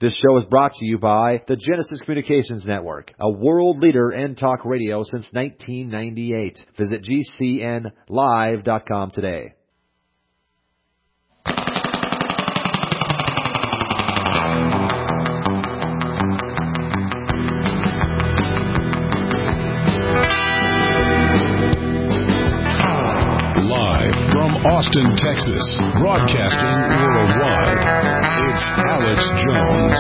This show is brought to you by the Genesis Communications Network, a world leader in talk radio since 1998. Visit GCNlive.com today. Austin, Texas, broadcasting worldwide. It's Alex Jones.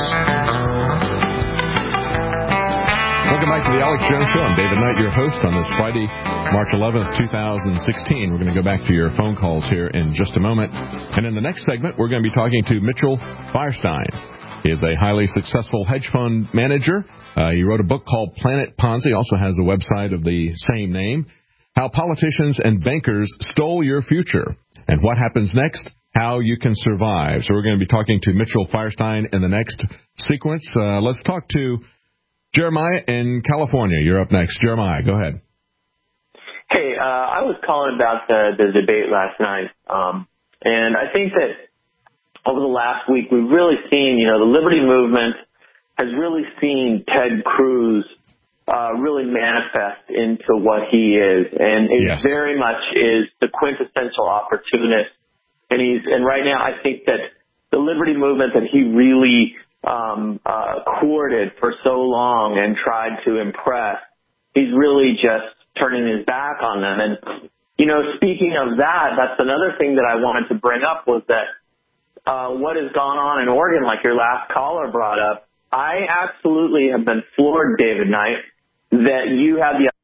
Welcome back to the Alex Jones Show. I'm David Knight, your host on this Friday, March 11th, 2016. We're going to go back to your phone calls here in just a moment. And in the next segment, we're going to be talking to Mitchell Firestein. He is a highly successful hedge fund manager. He wrote a book called Planet Ponzi, also has a website of the same name. How politicians and bankers stole your future. And what happens next? How you can survive. So we're going to be talking to Mitchell Firestein in the next sequence. Let's talk to Jeremiah in California. You're up next. Jeremiah, go ahead. Hey, I was calling about the debate last night. And I think that over the last week, we've really seen, the Liberty Movement has really seen Ted Cruz really manifest into what he is, and it very much is the quintessential opportunist. And right now, I think that the Liberty Movement that he really courted for so long and tried to impress, he's really just turning his back on them. And speaking of that, that's another thing that I wanted to bring up was that what has gone on in Oregon, like your last caller brought up. I absolutely have been floored, David Knight, that you have the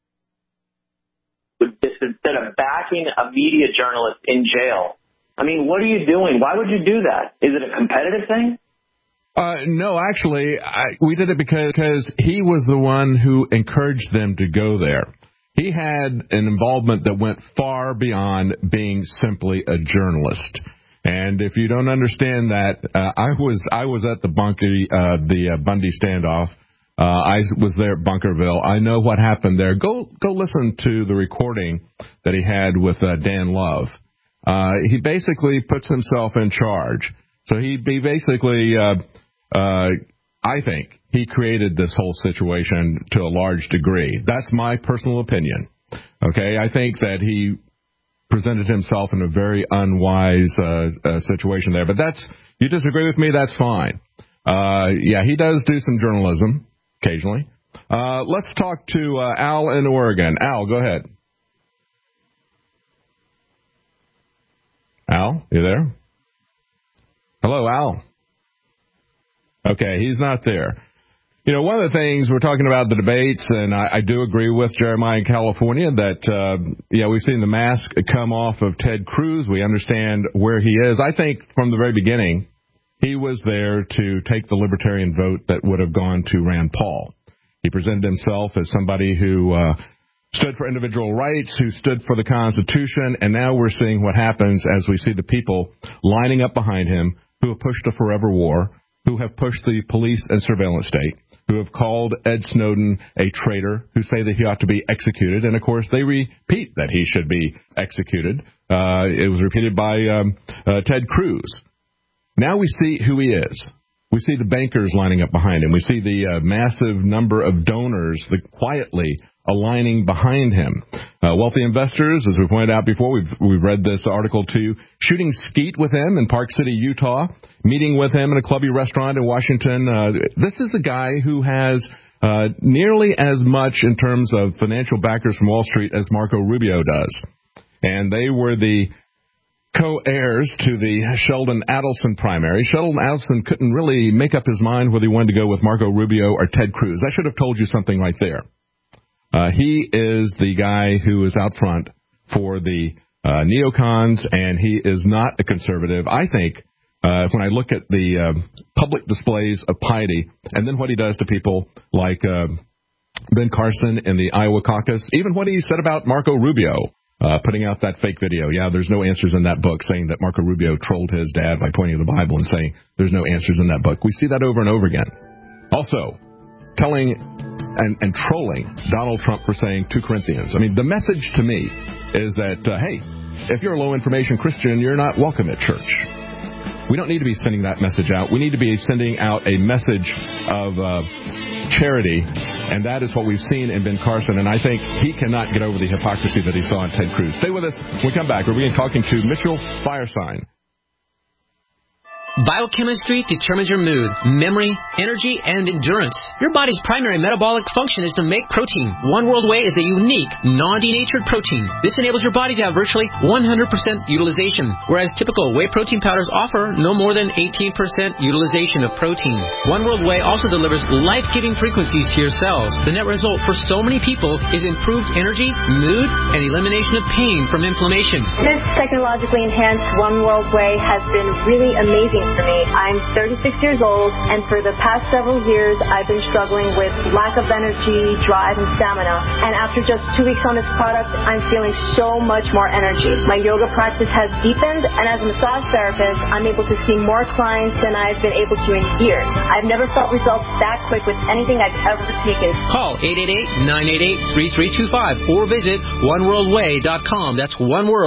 instead of backing a media journalist in jail. I mean, what are you doing? Why would you do that? Is it a competitive thing? No, actually, we did it because he was the one who encouraged them to go there. He had an involvement that went far beyond being simply a journalist. And if you don't understand that, I was at the Bundy standoff. I was there at Bunkerville. I know what happened there. Go listen to the recording that he had with Dan Love. He basically puts himself in charge. So he basically, I think, he created this whole situation to a large degree. That's my personal opinion. Okay, I think that he presented himself in a very unwise situation there. But you disagree with me, that's fine. He does do some journalism occasionally. Let's talk to Al in Oregon. Al, go ahead. Al, you there? Hello, Al. Okay, he's not there. One of the things we're talking about the debates, and I do agree with Jeremiah in California that, we've seen the mask come off of Ted Cruz. We understand where he is. I think from the very beginning, he was there to take the libertarian vote that would have gone to Rand Paul. He presented himself as somebody who stood for individual rights, who stood for the Constitution, and now we're seeing what happens as we see the people lining up behind him who have pushed a forever war, who have pushed the police and surveillance state, who have called Ed Snowden a traitor, who say that he ought to be executed, and of course they repeat that he should be executed. It was repeated by Ted Cruz. Now we see who he is. We see the bankers lining up behind him. We see the massive number of donors quietly aligning behind him. Wealthy investors, as we pointed out before, we've read this article too, shooting skeet with him in Park City, Utah, meeting with him in a clubby restaurant in Washington. This is a guy who has nearly as much in terms of financial backers from Wall Street as Marco Rubio does. And they were the co-heirs to the Sheldon Adelson primary. Sheldon Adelson couldn't really make up his mind whether he wanted to go with Marco Rubio or Ted Cruz. I should have told you something right there. He is the guy who is out front for the neocons, and he is not a conservative. I think when I look at the public displays of piety and then what he does to people like Ben Carson in the Iowa caucus, even what he said about Marco Rubio, putting out that fake video. Yeah, there's no answers in that book, saying that Marco Rubio trolled his dad by pointing to the Bible and saying there's no answers in that book. We see that over and over again. Also, telling and trolling Donald Trump for saying 2 Corinthians. I mean, the message to me is that, hey, if you're a low-information Christian, you're not welcome at church. We don't need to be sending that message out. We need to be sending out a message of charity, and that is what we've seen in Ben Carson, and I think he cannot get over the hypocrisy that he saw in Ted Cruz. Stay with us. When we come back, we're going to be talking to Mitchell Firestein. Biochemistry determines your mood, memory, energy, and endurance. Your body's primary metabolic function is to make protein. One World Whey is a unique, non-denatured protein. This enables your body to have virtually 100% utilization, whereas typical whey protein powders offer no more than 18% utilization of protein. One World Whey also delivers life-giving frequencies to your cells. The net result for so many people is improved energy, mood, and elimination of pain from inflammation. This technologically enhanced One World Whey has been really amazing for me. I'm 36 years old, and for the past several years, I've been struggling with lack of energy, drive, and stamina. And after just 2 weeks on this product, I'm feeling so much more energy. My yoga practice has deepened, and as a massage therapist, I'm able to see more clients than I've been able to in years. I've never felt results that quick with anything I've ever taken. Call 888-988-3325 or visit oneworldwhey.com. That's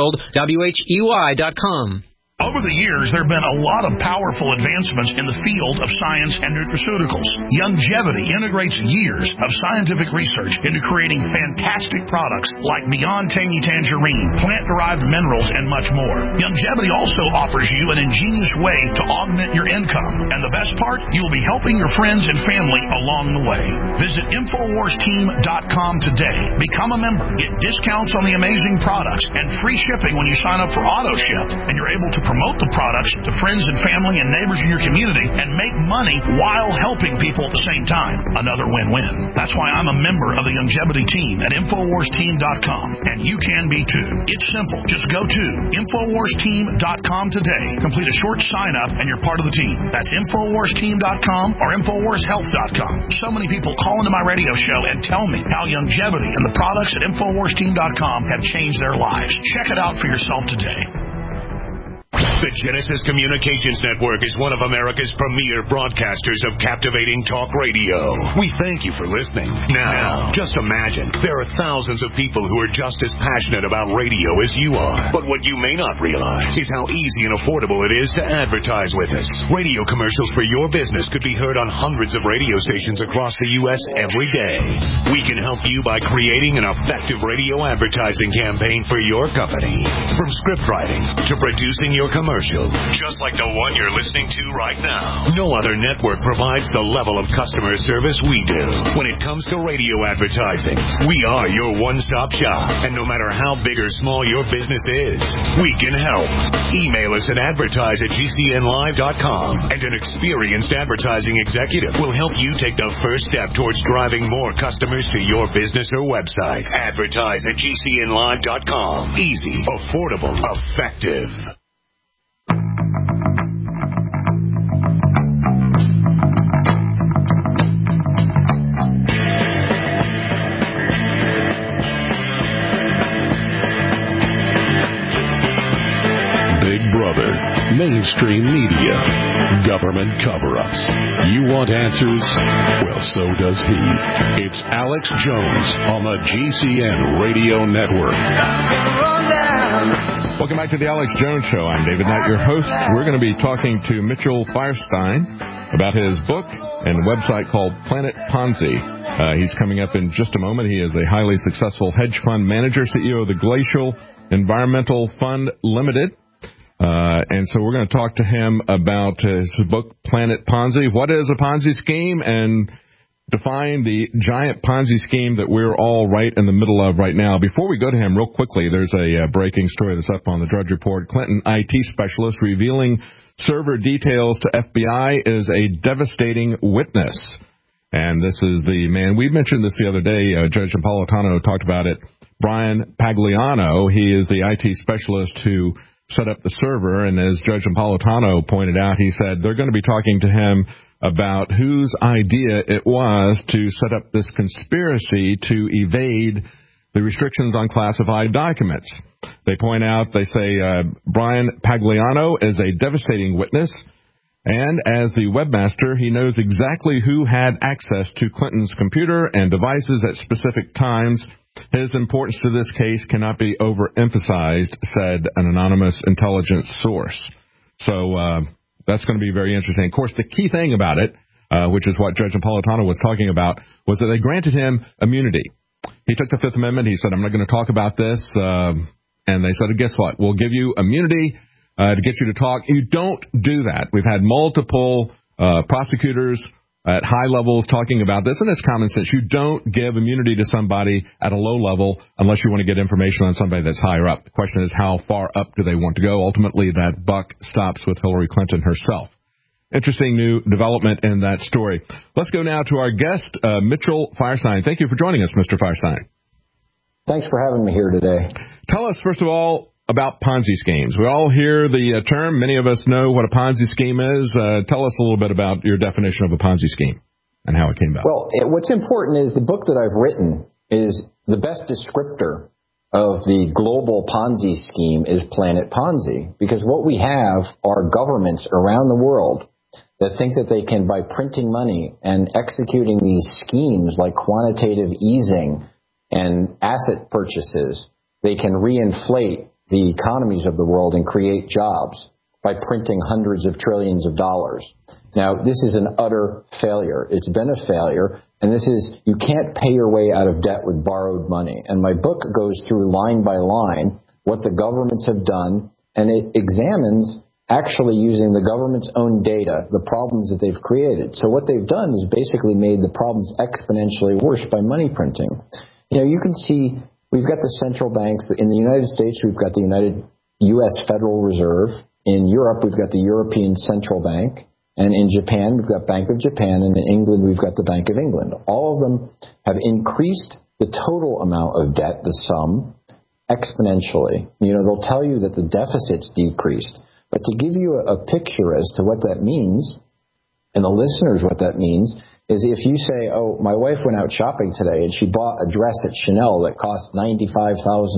oneworld.com. Over the years, there have been a lot of powerful advancements in the field of science and nutraceuticals. Youngevity integrates years of scientific research into creating fantastic products like Beyond Tangy Tangerine, plant-derived minerals, and much more. Youngevity also offers you an ingenious way to augment your income. And the best part, you will be helping your friends and family along the way. Visit InfoWarsTeam.com today. Become a member. Get discounts on the amazing products and free shipping when you sign up for AutoShip. And you're able to promote the products to friends and family and neighbors in your community and make money while helping people at the same time. Another win-win. That's why I'm a member of the Youngevity team at InfoWarsTeam.com, and you can be too. It's simple. Just go to InfoWarsTeam.com today. Complete a short sign-up, and you're part of the team. That's InfoWarsTeam.com or InfoWarsHealth.com. So many people call into my radio show and tell me how Youngevity and the products at InfoWarsTeam.com have changed their lives. Check it out for yourself today. The Genesis Communications Network is one of America's premier broadcasters of captivating talk radio. We thank you for listening. Now, just imagine, there are thousands of people who are just as passionate about radio as you are. But what you may not realize is how easy and affordable it is to advertise with us. Radio commercials for your business could be heard on hundreds of radio stations across the U.S. every day. We can help you by creating an effective radio advertising campaign for your company. From script writing to producing your commercial, just like the one you're listening to right now. No other network provides the level of customer service we do. When it comes to radio advertising, we are your one-stop shop. And no matter how big or small your business is, we can help. Email us at advertise@gcnlive.com, and an experienced advertising executive will help you take the first step towards driving more customers to your business or website. Advertise@gcnlive.com. Easy, affordable, effective. Mainstream media, government cover-ups. You want answers? Well, so does he. It's Alex Jones on the GCN Radio Network. Welcome back to the Alex Jones Show. I'm David Knight, your host. We're going to be talking to Mitchell Firestein about his book and website called Planet Ponzi. He's coming up in just a moment. He is a highly successful hedge fund manager, CEO of the Glacial Environmental Fund Limited. And so we're going to talk to him about his book, Planet Ponzi. What is a Ponzi scheme? And define the giant Ponzi scheme that we're all right in the middle of right now. Before we go to him, real quickly, there's a breaking story that's up on the Drudge Report. Clinton IT specialist revealing server details to FBI is a devastating witness. And this is the man, we mentioned this the other day, Judge Napolitano talked about it, Brian Pagliano. He is the IT specialist who set up the server, and as Judge Napolitano pointed out, he said they're going to be talking to him about whose idea it was to set up this conspiracy to evade the restrictions on classified documents. They point out, they say, Brian Pagliano is a devastating witness, and as the webmaster, he knows exactly who had access to Clinton's computer and devices at specific times. His importance to this case cannot be overemphasized, said an anonymous intelligence source. So That's going to be very interesting. Of course, the key thing about it, which is what Judge Napolitano was talking about, was that they granted him immunity. He took the Fifth Amendment. He said, I'm not going to talk about this. And they said, guess what? We'll give you immunity to get you to talk. You don't do that. We've had multiple prosecutors at high levels talking about this, and it's common sense. You don't give immunity to somebody at a low level unless you want to get information on somebody that's higher up. The question is, how far up do they want to go? Ultimately, that buck stops with Hillary Clinton herself. Interesting new development in that story. Let's go now to our guest, Mitchell Firestein. Thank you for joining us, Mr. Firestein. Thanks for having me here today. Tell us, first of all, about Ponzi schemes. We all hear the term. Many of us know what a Ponzi scheme is. Tell us a little bit about your definition of a Ponzi scheme and how it came about. Well, what's important is the book that I've written is the best descriptor of the global Ponzi scheme is Planet Ponzi, because what we have are governments around the world that think that they can, by printing money and executing these schemes like quantitative easing and asset purchases, they can reinflate the economies of the world and create jobs by printing hundreds of trillions of dollars. Now, this is an utter failure. It's been a failure, and you can't pay your way out of debt with borrowed money. And my book goes through line by line what the governments have done, and it examines, actually using the government's own data, the problems that they've created. So what they've done is basically made the problems exponentially worse by money printing. You can see we've got the central banks. In the United States, we've got the U.S. Federal Reserve. In Europe, we've got the European Central Bank. And in Japan, we've got Bank of Japan. And in England, we've got the Bank of England. All of them have increased the total amount of debt, the sum, exponentially. They'll tell you that the deficit's decreased. But to give you a picture as to what that means, and the listeners what that means, is if you say, oh, my wife went out shopping today and she bought a dress at Chanel that cost $95,000,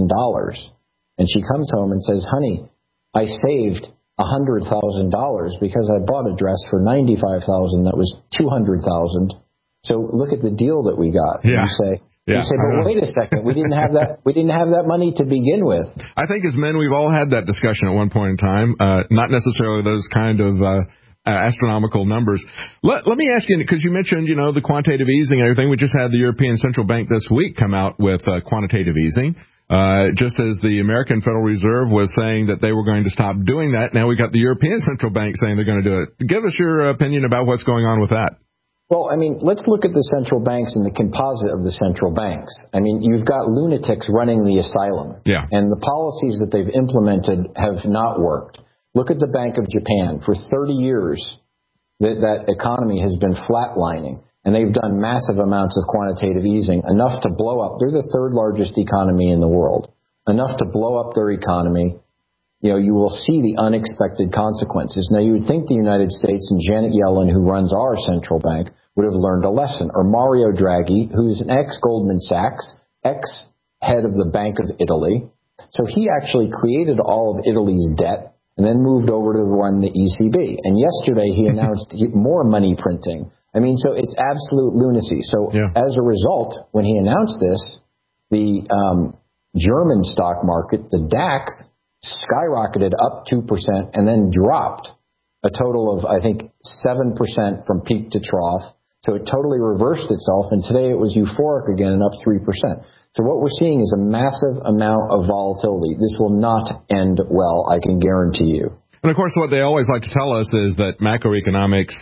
and she comes home and says, honey, I saved $100,000 because I bought a dress for $95,000 that was $200,000. So look at the deal that we got. Yeah. You say, but wait a second, we didn't have that money to begin with. I think as men, we've all had that discussion at one point in time. Not necessarily those kind of astronomical numbers. Let me ask you, because you mentioned, the quantitative easing and everything. We just had the European Central Bank this week come out with quantitative easing. Just as the American Federal Reserve was saying that they were going to stop doing that, now we got the European Central Bank saying they're going to do it. Give us your opinion about what's going on with that. Well, let's look at the central banks and the composite of the central banks. You've got lunatics running the asylum. Yeah. And the policies that they've implemented have not worked. Look at the Bank of Japan. For 30 years, that economy has been flatlining, and they've done massive amounts of quantitative easing, enough to blow up. They're the third largest economy in the world. Enough to blow up their economy. You will see the unexpected consequences. Now, you would think the United States and Janet Yellen, who runs our central bank, would have learned a lesson. Or Mario Draghi, who's an ex-Goldman Sachs, ex-head of the Bank of Italy. So he actually created all of Italy's debt and then moved over to run the ECB. And yesterday he announced more money printing. So it's absolute lunacy. So As a result, when he announced this, the German stock market, the DAX, skyrocketed up 2% and then dropped a total of, I think, 7% from peak to trough. So it totally reversed itself, and today it was euphoric again and up 3%. So what we're seeing is a massive amount of volatility. This will not end well, I can guarantee you. And, of course, what they always like to tell us is that macroeconomics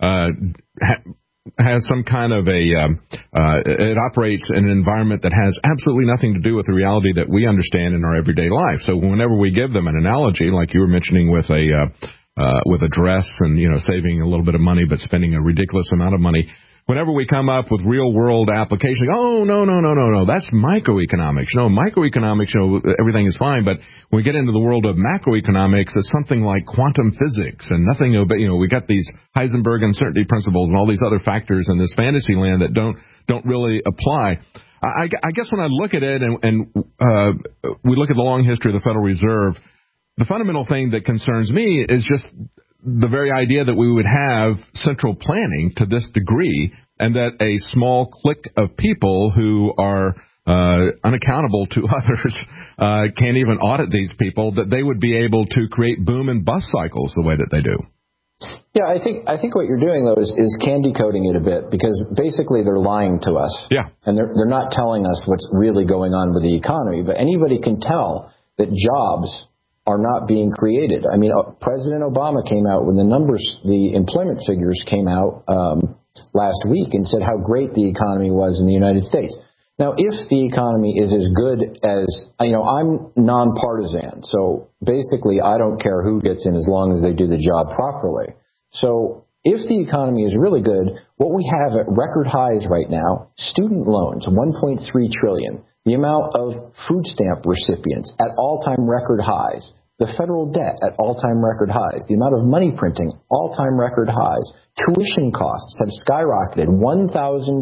has some kind of it operates in an environment that has absolutely nothing to do with the reality that we understand in our everyday life. So whenever we give them an analogy, like you were mentioning with a dress and, saving a little bit of money but spending a ridiculous amount of money, whenever we come up with real-world applications, no, that's microeconomics. Microeconomics, everything is fine, but when we get into the world of macroeconomics, it's something like quantum physics and nothing, we got these Heisenberg uncertainty principles and all these other factors in this fantasy land that don't really apply. I guess when I look at it and we look at the long history of the Federal Reserve, the fundamental thing that concerns me is just the very idea that we would have central planning to this degree and that a small clique of people who are unaccountable to others can't even audit these people, that they would be able to create boom and bust cycles the way that they do. Yeah, I think what you're doing, though, is candy coating it a bit, because basically they're lying to us. Yeah. And they're not telling us what's really going on with the economy. But anybody can tell that jobs are not being created. I mean, President Obama came out when the employment figures came out last week and said how great the economy was in the United States. Now, if the economy is as good as, I'm nonpartisan, so basically I don't care who gets in as long as they do the job properly. So if the economy is really good, what we have at record highs right now, student loans, $1.3 trillion, the amount of food stamp recipients at all-time record highs, the federal debt at all-time record highs, the amount of money printing, all-time record highs, tuition costs have skyrocketed 1,300%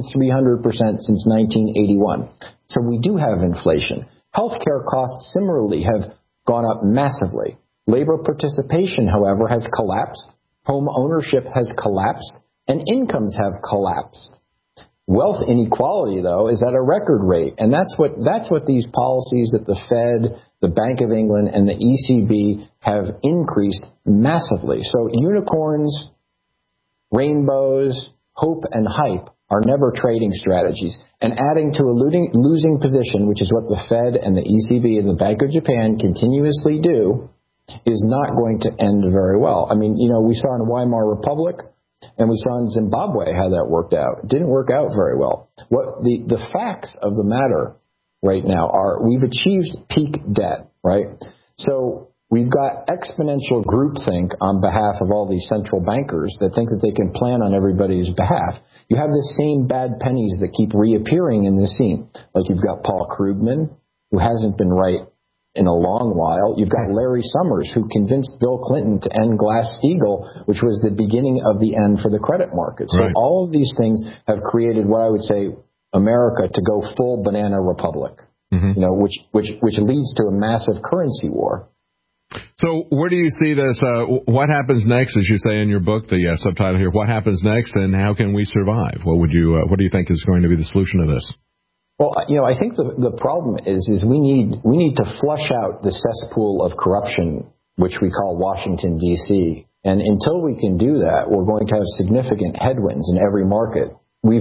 since 1981. So we do have inflation. Healthcare costs similarly have gone up massively. Labor participation, however, has collapsed. Home ownership has collapsed, and incomes have collapsed. Wealth inequality, though, is at a record rate, and that's what these policies that the Fed, the Bank of England, and the ECB have increased massively. So unicorns, rainbows, hope, and hype are never trading strategies. And adding to a losing position, which is what the Fed and the ECB and the Bank of Japan continuously do, is not going to end very well. I mean, we saw in Weimar Republic, and we saw in Zimbabwe how that worked out. It didn't work out very well. What the facts of the matter right now are, we've achieved peak debt, right? So we've got exponential groupthink on behalf of all these central bankers that think that they can plan on everybody's behalf. You have the same bad pennies that keep reappearing in the scene. Like you've got Paul Krugman, who hasn't been right in a long while. You've got Larry Summers, who convinced Bill Clinton to end Glass-Steagall, which was the beginning of the end for the credit market. So all of these things have created what I would say America to go full banana republic, which leads to a massive currency war. So where do you see this? What happens next, as you say in your book, the subtitle here, what happens next and how can we survive? What do you think is going to be the solution to this? Well, I think the problem is we need to flush out the cesspool of corruption, which we call Washington, D.C. And until we can do that, we're going to have significant headwinds in every market.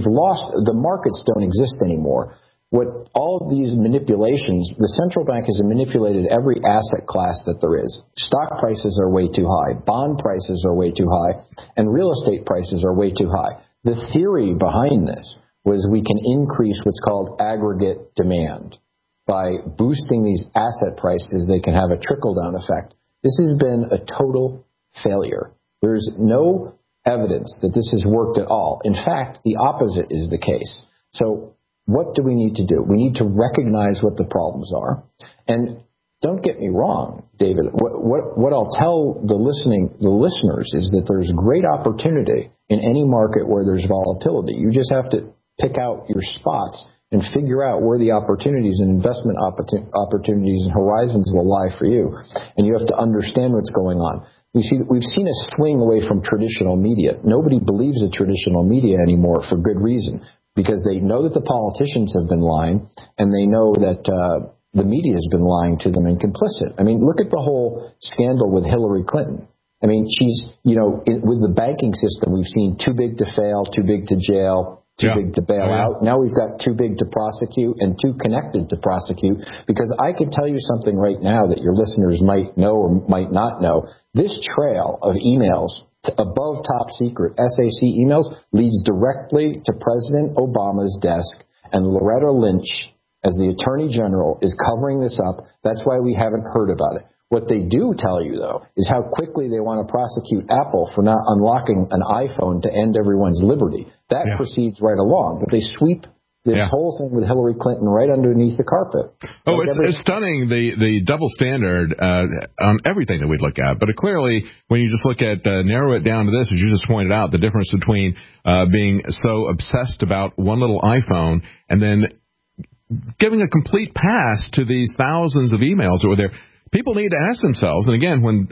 The markets don't exist anymore. What all of these manipulations, the central bank has manipulated every asset class that there is. Stock prices are way too high, bond prices are way too high, and real estate prices are way too high. The theory behind this was we can increase what's called aggregate demand. By boosting these asset prices, they can have a trickle-down effect. This has been a total failure. There's no evidence that this has worked at all. In fact, the opposite is the case. So what do we need to do? We need to recognize what the problems are. And don't get me wrong, David. What I'll tell the listeners is that there's great opportunity in any market where there's volatility. You just have to pick out your spots and figure out where the opportunities and investment opportunities and horizons will lie for you. And you have to understand what's going on. We've seen a swing away from traditional media. Nobody believes in traditional media anymore for good reason, because they know that the politicians have been lying, and they know that the media has been lying to them and complicit. I mean, look at the whole scandal with Hillary Clinton. I mean, she's, with the banking system, we've seen too big to fail, too big to jail, too big to bail out. Now we've got too big to prosecute and too connected to prosecute, because I can tell you something right now that your listeners might know or might not know. This trail of emails above top secret SAC emails leads directly to President Obama's desk, and Loretta Lynch, as the Attorney General, is covering this up. That's why we haven't heard about it. What they do tell you, though, is how quickly they want to prosecute Apple for not unlocking an iPhone to end everyone's liberty. That proceeds right along. But they sweep this whole thing with Hillary Clinton right underneath the carpet. Oh, it's stunning, the double standard on everything that we look at. But clearly, when you just look at, narrow it down to this, as you just pointed out, the difference between being so obsessed about one little iPhone and then giving a complete pass to these thousands of emails that were there. People need to ask themselves, and again, when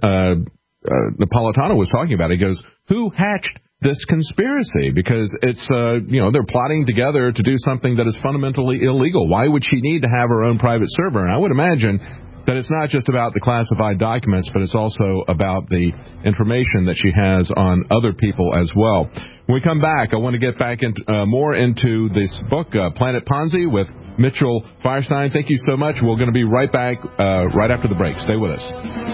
Napolitano was talking about it, he goes, who hatched this conspiracy? Because it's, they're plotting together to do something that is fundamentally illegal. Why would she need to have her own private server? And I would imagine that it's not just about the classified documents, but it's also about the information that she has on other people as well. When we come back, I want to get back more into this book, Planet Ponzi, with Mitchell Firestein. Thank you so much. We're going to be right back right after the break. Stay with us.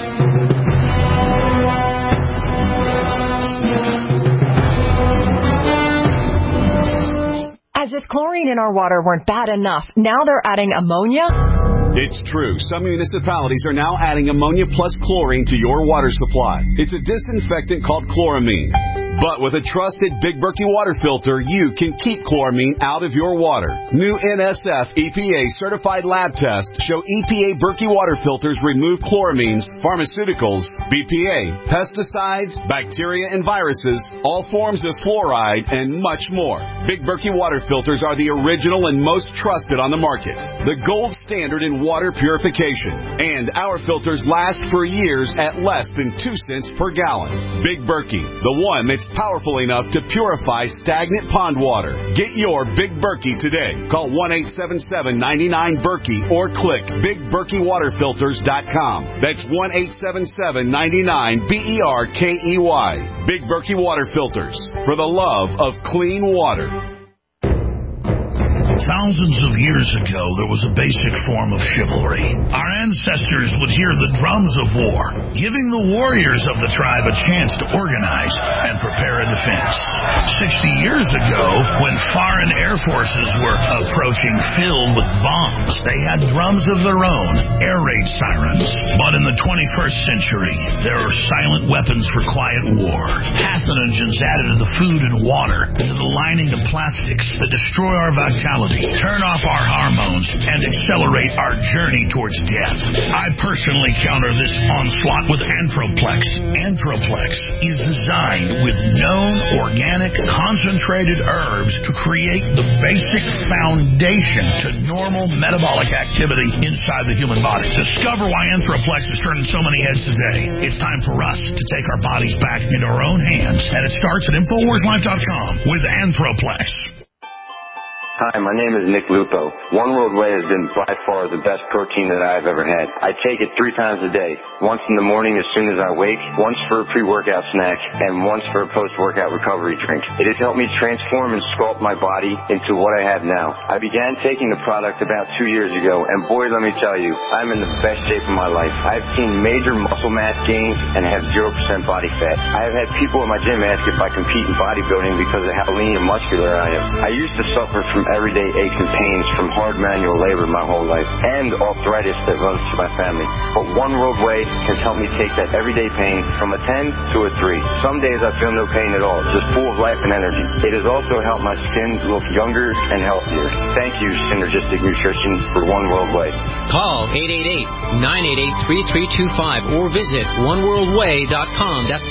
As if chlorine in our water weren't bad enough, now they're adding ammonia? It's true. Some municipalities are now adding ammonia plus chlorine to your water supply. It's a disinfectant called chloramine. But with a trusted Big Berkey water filter, you can keep chloramine out of your water. New NSF EPA certified lab tests show EPA Berkey water filters remove chloramines, pharmaceuticals, BPA, pesticides, bacteria and viruses, all forms of fluoride, and much more. Big Berkey water filters are the original and most trusted on the market. The gold standard in water purification. And our filters last for years at less than 2 cents per gallon. Big Berkey, the one that's powerful enough to purify stagnant pond water. Get your Big Berkey today. Call 1-877-99-BERKEY or click BigBerkeyWaterFilters.com. That's 1-877-99-BERKEY. Big Berkey Water Filters, for the love of clean water. Thousands of years ago, there was a basic form of chivalry. Our ancestors would hear the drums of war, giving the warriors of the tribe a chance to organize and prepare a defense. 60 years ago, when foreign air forces were approaching filled with bombs, they had drums of their own, air raid sirens. But in the 21st century, there are silent weapons for quiet war. Pathogens added to the food and water, into the lining of plastics that destroy our vitality, turn off our hormones, and accelerate our journey towards death. I personally counter this onslaught with Anthroplex. Anthroplex is designed with known organic concentrated herbs to create the basic foundation to normal metabolic activity inside the human body. Discover why Anthroplex is turning so many heads today. It's time for us to take our bodies back into our own hands, and it starts at InfoWarsLife.com with Anthroplex. Hi, my name is Nick Lupo. One World Whey has been by far the best protein that I've ever had. I take it 3 times a day. Once in the morning as soon as I wake, once for a pre-workout snack, and once for a post-workout recovery drink. It has helped me transform and sculpt my body into what I have now. I began taking the product about 2 years ago, and boy, let me tell you, I'm in the best shape of my life. I've seen major muscle mass gains and have 0% body fat. I have had people in my gym ask if I compete in bodybuilding because of how lean and muscular I am. I used to suffer from everyday aches and pains from hard manual labor my whole life and arthritis that runs through my family. But One World Whey has helped me take that everyday pain from a 10 to a 3. Some days I feel no pain at all, just full of life and energy. It has also helped my skin look younger and healthier. Thank you, Synergistic Nutrition, for One World Whey. Call 888-988-3325 or visit oneworldwhey.com. That's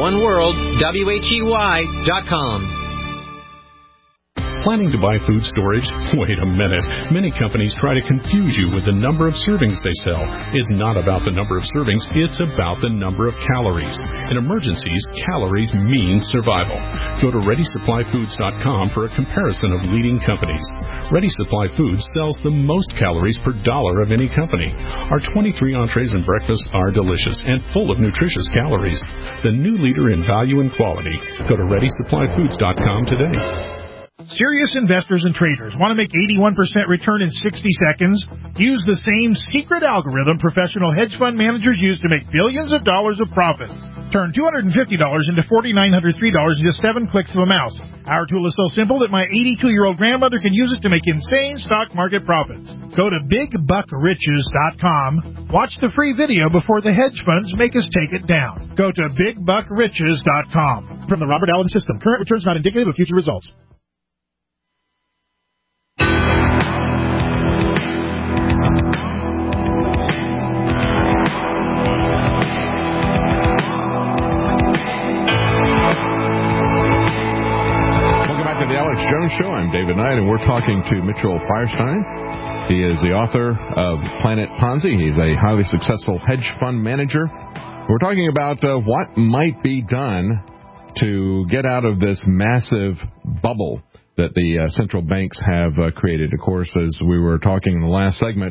oneworldwhey.com. Planning to buy food storage? Wait a minute. Many companies try to confuse you with the number of servings they sell. It's not about the number of servings, it's about the number of calories. In emergencies, calories mean survival. Go to ReadySupplyFoods.com for a comparison of leading companies. Ready Supply Foods sells the most calories per dollar of any company. Our 23 entrees and breakfasts are delicious and full of nutritious calories. The new leader in value and quality. Go to ReadySupplyFoods.com today. Serious investors and traders want to make 81% return in 60 seconds? Use the same secret algorithm professional hedge fund managers use to make billions of dollars of profits. Turn $250 into $4,903 in just 7 clicks of a mouse. Our tool is so simple that my 82-year-old grandmother can use it to make insane stock market profits. Go to BigBuckRiches.com. Watch the free video before the hedge funds make us take it down. Go to BigBuckRiches.com. From the Robert Allen System. Current returns not indicative of future results. The Alex Jones Show. I'm David Knight, and we're talking to Mitchell Firestein. He is the author of Planet Ponzi. He's a highly successful hedge fund manager. We're talking about what might be done to get out of this massive bubble that the central banks have created. Of course, as we were talking in the last segment,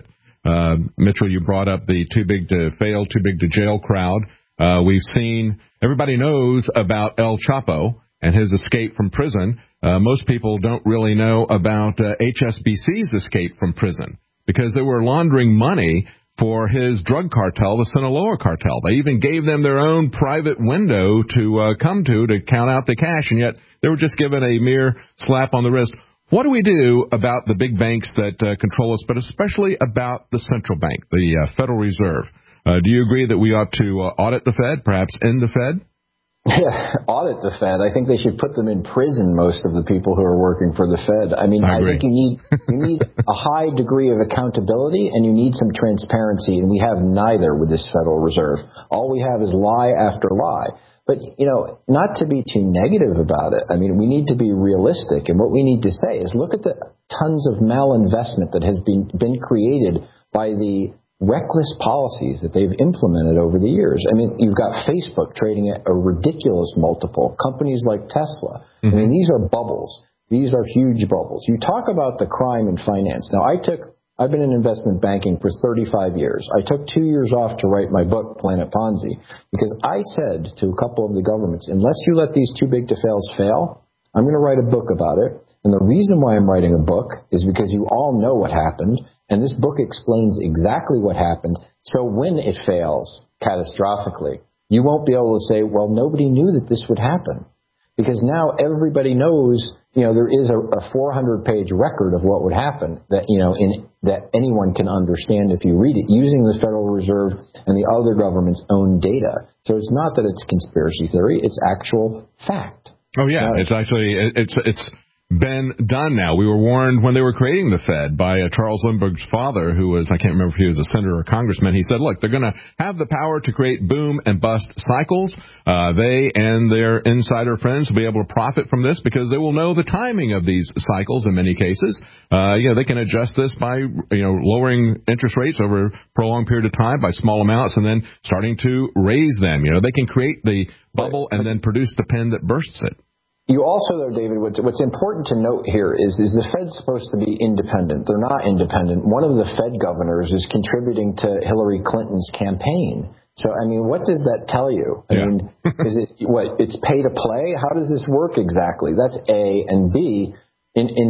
Mitchell, you brought up the too big to fail, too big to jail crowd. We've seen, everybody knows about El Chapo and his escape from prison. Most people don't really know about HSBC's escape from prison because they were laundering money for his drug cartel, the Sinaloa cartel. They even gave them their own private window to come to count out the cash, and yet they were just given a mere slap on the wrist. What do we do about the big banks that control us, but especially about the central bank, the Federal Reserve? Do you agree that we ought to audit the Fed, perhaps end the Fed? Yeah, audit the Fed. I think they should put them in prison, most of the people who are working for the Fed. I mean, I think you need a high degree of accountability and you need some transparency, and we have neither with this Federal Reserve. All we have is lie after lie. But, not to be too negative about it, I mean, we need to be realistic, and what we need to say is look at the tons of malinvestment that has been created by the reckless policies that they've implemented over the years. I mean, you've got Facebook trading at a ridiculous multiple. Companies like Tesla. Mm-hmm. I mean, these are bubbles. These are huge bubbles. You talk about the crime in finance. Now, I've been in investment banking for 35 years. I took 2 years off to write my book, Planet Ponzi, because I said to a couple of the governments, unless you let these too big to fails fail, I'm going to write a book about it. And the reason why I'm writing a book is because you all know what happened. And this book explains exactly what happened. So when it fails catastrophically, you won't be able to say, well, nobody knew that this would happen. Because now everybody knows, there is a 400-page record of what would happen that, that anyone can understand if you read it using the Federal Reserve and the other government's own data. So it's not that it's conspiracy theory. It's actual fact. Oh, yeah. It's actually, it's been done now. We were warned when they were creating the Fed by Charles Lindbergh's father, who was, I can't remember if he was a senator or congressman. He said, look, they're going to have the power to create boom and bust cycles. They and their insider friends will be able to profit from this because they will know the timing of these cycles in many cases. They can adjust this by, lowering interest rates over a prolonged period of time by small amounts and then starting to raise them. They can create the bubble and then produce the pin that bursts it. You also, though, David, what's important to note here is the Fed's supposed to be independent. They're not independent. One of the Fed governors is contributing to Hillary Clinton's campaign. So, I mean, what does that tell you? I mean, is it it's pay to play? How does this work exactly? That's A. And B, in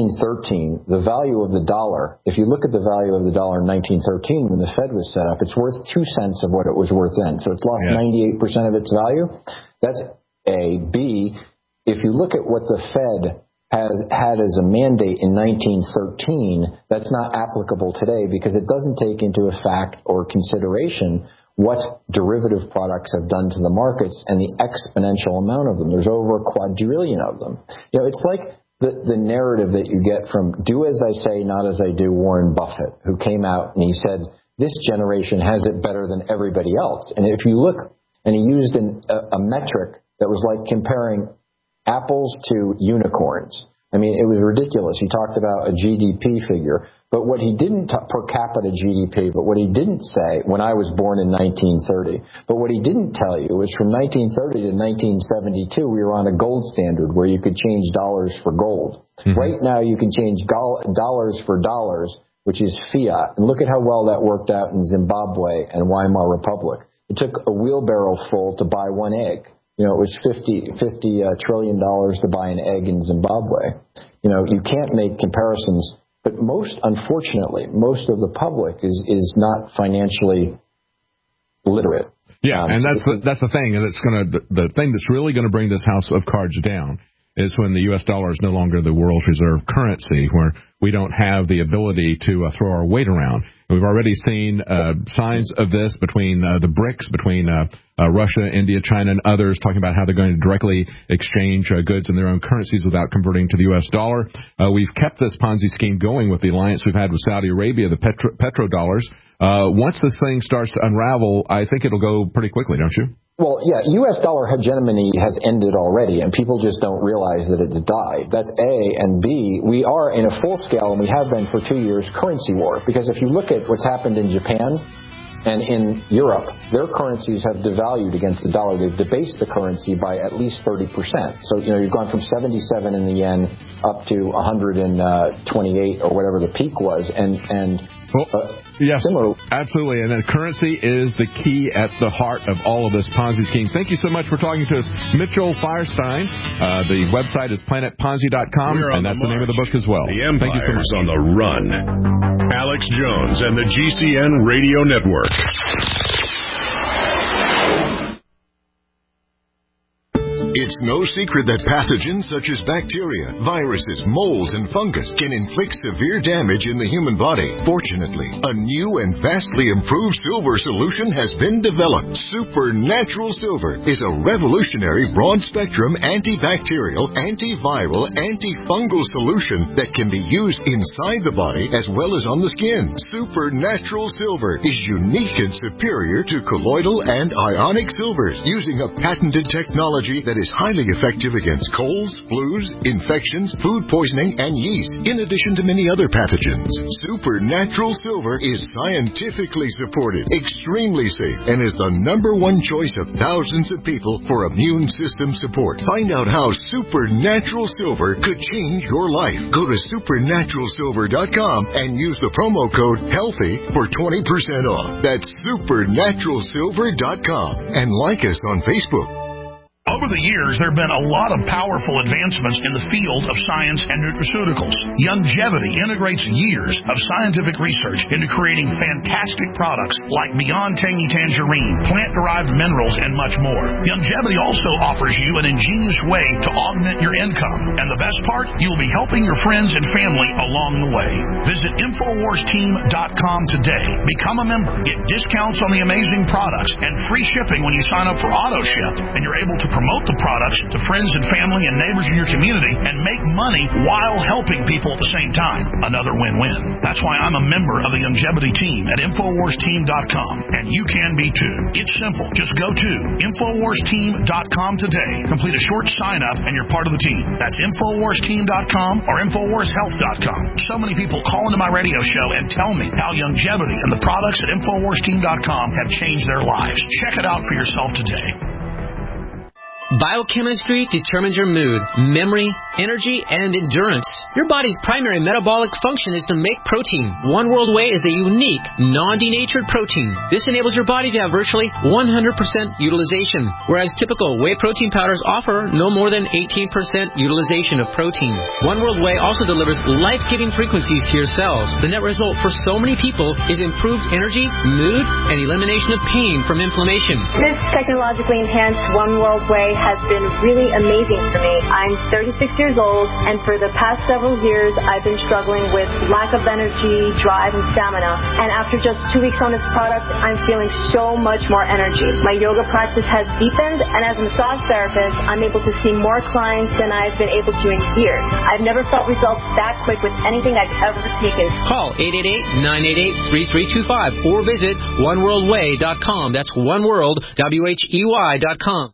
1913, the value of the dollar, if you look at the value of the dollar in 1913 when the Fed was set up, it's worth 2 cents of what it was worth then. So it's lost 98% of its value. That's A. B, if you look at what the Fed has had as a mandate in 1913, that's not applicable today because it doesn't take into effect or consideration what derivative products have done to the markets and the exponential amount of them. There's over a quadrillion of them. It's like the narrative that you get from do as I say, not as I do, Warren Buffett, who came out and he said, this generation has it better than everybody else. And if you look, and he used a metric that was like comparing apples to unicorns. I mean, it was ridiculous. He talked about a GDP figure, but what he didn't per capita GDP, but what he didn't say when I was born in 1930, but what he didn't tell you was from 1930 to 1972, we were on a gold standard where you could change dollars for gold. Mm-hmm. Right now, you can change dollars for dollars, which is fiat. And look at how well that worked out in Zimbabwe and Weimar Republic. It took a wheelbarrow full to buy one egg. It was $50 trillion to buy an egg in Zimbabwe. You can't make comparisons, but unfortunately, most of the public is not financially literate. Yeah, and that's the thing, and the thing that's really going to bring this house of cards down is when the U.S. dollar is no longer the world's reserve currency, where we don't have the ability to throw our weight around. And we've already seen signs of this between the BRICS, between Russia, India, China, and others, talking about how they're going to directly exchange goods in their own currencies without converting to the U.S. dollar. We've kept this Ponzi scheme going with the alliance we've had with Saudi Arabia, the petrodollars. Once this thing starts to unravel, I think it'll go pretty quickly, don't you? Well, yeah, U.S. dollar hegemony has ended already, and people just don't realize that it's died. That's A. And B, we are in a full-scale, and we have been for 2 years, currency war. Because if you look at what's happened in Japan, And in Europe, their currencies have devalued against the dollar. They've debased the currency by at least 30%. So, you've gone from 77 in the yen up to 128 or whatever the peak was. Yes, absolutely. And the currency is the key at the heart of all of this Ponzi scheme. Thank you so much for talking to us, Mitchell Firestein. The website is planetponzi.com, and that's the name of the book as well. The Empire's Thank you so much. On the run. Alex Jones and the GCN Radio Network. It's no secret that pathogens such as bacteria, viruses, molds, and fungus can inflict severe damage in the human body. Fortunately, a new and vastly improved silver solution has been developed. Supernatural Silver is a revolutionary broad-spectrum antibacterial, antiviral, antifungal solution that can be used inside the body as well as on the skin. Supernatural Silver is unique and superior to colloidal and ionic silvers, using a patented technology that is highly effective against colds, flus, infections, food poisoning, and yeast, in addition to many other pathogens. Supernatural Silver is scientifically supported, extremely safe, and is the #1 choice of thousands of people for immune system support. Find out how Supernatural Silver could change your life. Go to supernaturalsilver.com and use the promo code HEALTHY for 20% off. That's supernaturalsilver.com. And like us on Facebook. Over the years, there have been a lot of powerful advancements in the field of science and nutraceuticals. Youngevity integrates years of scientific research into creating fantastic products like Beyond Tangy Tangerine, plant-derived minerals, and much more. Youngevity also offers you an ingenious way to augment your income. And the best part, you will be helping your friends and family along the way. Visit InfoWarsTeam.com today. Become a member. Get discounts on the amazing products and free shipping when you sign up for AutoShip. And you're able to promote the products to friends and family and neighbors in your community and make money while helping people at the same time. Another win-win. That's why I'm a member of the Youngevity team at InfoWarsTeam.com, and you can be too. It's simple. Just go to InfoWarsTeam.com today. Complete a short sign-up and you're part of the team. That's InfoWarsTeam.com or InfoWarsHealth.com. So many people call into my radio show and tell me how Youngevity and the products at InfoWarsTeam.com have changed their lives. Check it out for yourself today. Biochemistry determines your mood, memory, energy, and endurance. Your body's primary metabolic function is to make protein. One World Whey is a unique, non-denatured protein. This enables your body to have virtually 100% utilization, whereas typical whey protein powders offer no more than 18% utilization of protein. One World Whey also delivers life-giving frequencies to your cells. The net result for so many people is improved energy, mood, and elimination of pain from inflammation. This technologically enhanced One World Whey has been really amazing for me. I'm 36 years old, and for the past several years, I've been struggling with lack of energy, drive, and stamina. And after just 2 weeks on this product, I'm feeling so much more energy. My yoga practice has deepened, and as a massage therapist, I'm able to see more clients than I've been able to in years. I've never felt results that quick with anything I've ever taken. Call 888-988-3325 or visit oneworldwhey.com. That's oneworldwhey.com.